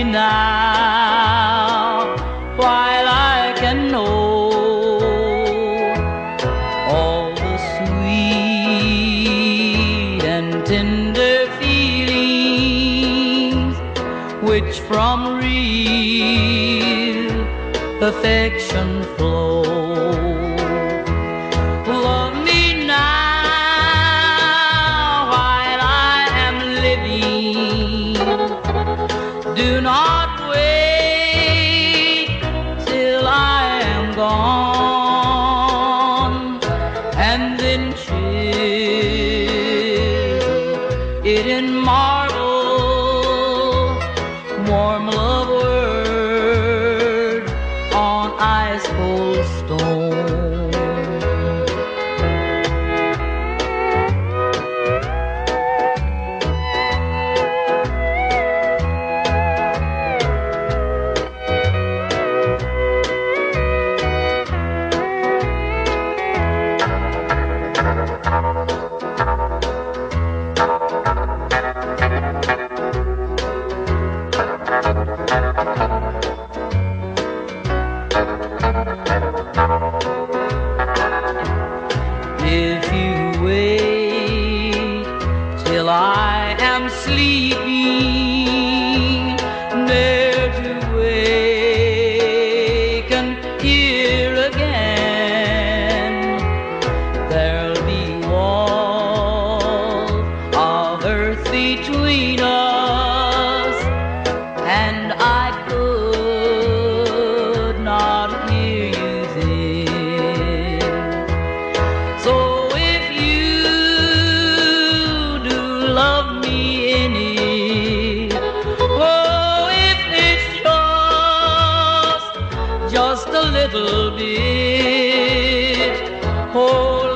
now while I can know all the sweet and tender feelings which from real affection flow. Love me now while I am living. Do not wait till I am gone, and then chill it in marble, warm love word on ice cold stone. If you wait till I am sleeping, there to waken here again, there'll be walls of earth between us, and I could not hear you then. So if you do love me any, oh, if it's just a little bit, oh,